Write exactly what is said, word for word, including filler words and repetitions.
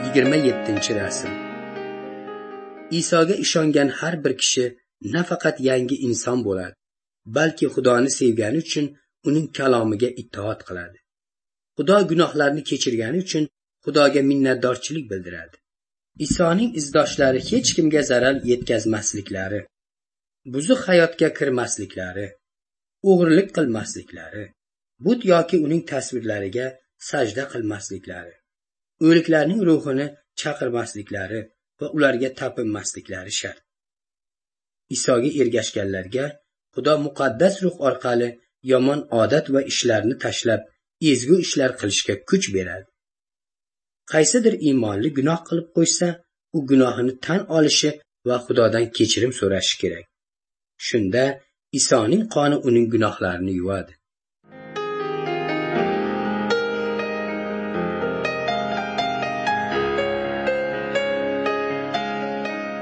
yigirma yettinchi rasm. Isoga ishongan har bir kishi nafaqat yangi inson bo'ladi, balki Xudoni sevgani uchun uning kalomiga itoat qiladi. Xudo gunohlarni kechirgani uchun Xudoga minnatdorchilik bildiradi. Isoning izdoshlari hech kimga zarar yetkazmasliklari, buzuq hayotga kirmasliklari, o'g'rilik qilmasliklari, but yoki uning tasvirlariga sajda qilmasliklari, o'liklarning ruhini chaqirmasliklari va ularga tapinmasliklari shart. Isoga ergashganlarga Xudo muqaddas ruh orqali yomon odat va ishlarni tashlab, ezgu ishlar qilishga kuch beradi. Qaysidir iymonli gunoh qilib qo'ysa, u gunohini tan olishi va Xudodan kechirim so'rashi kerak. Shunda Isoning qoni uning gunohlarini yuvadi.